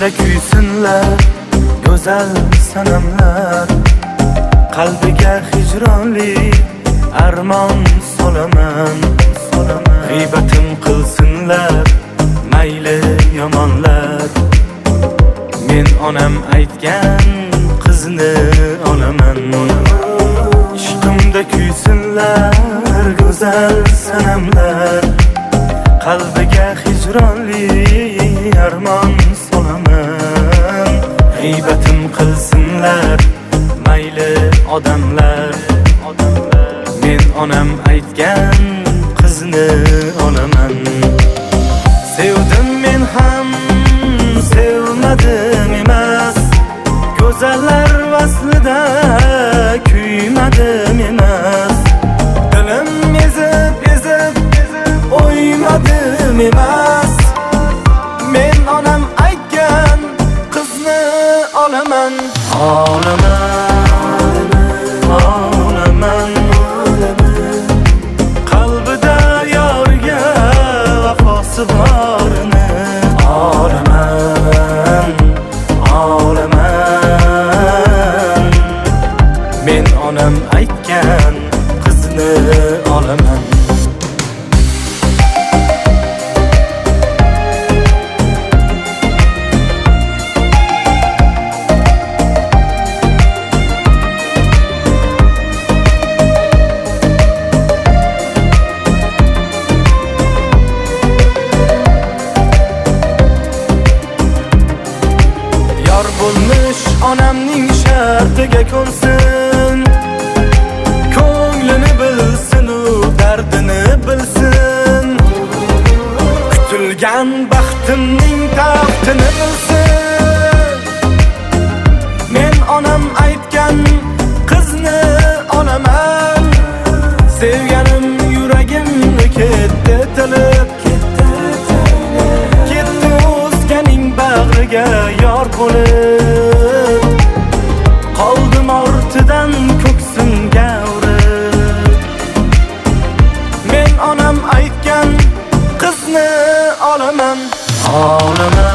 Ishqimda kuysinlar go'zal sanamlar, qalbiga hijronli armon solaman. G'iybatim qilsinlar mayli yomonlar, men onam aytgan qizni olaman. Ishqimda kuysinlar go'zal sanamlar, qalbiga hijronli armon solaman. G'iybatim qilsinlar mayli odamlar, men onam aytgan qizni olaman. Sevdim men ham sevmadim emas, go'zallar vaslida kuymadim emas. Dilim ezib o'ymadim emas, men onam aytgan qizni olaman. Olaman, qalbida yoriga vafosi borini olaman. Men onam aytgan qizni olaman. Bo'lmish onamning shartiga ko'nsin, ko'nglini bilsin, u dardini bilsin. Kutilgan baxtimning taxtini bilsin. Men onam aytgan qizni olaman. Sevganim yuragimni ketdi tilib, ketdi o'zganing bag'riga yor bo'lib. Qoldim ortidan ko'ksimga urib. Men onam aytgan qizni olaman.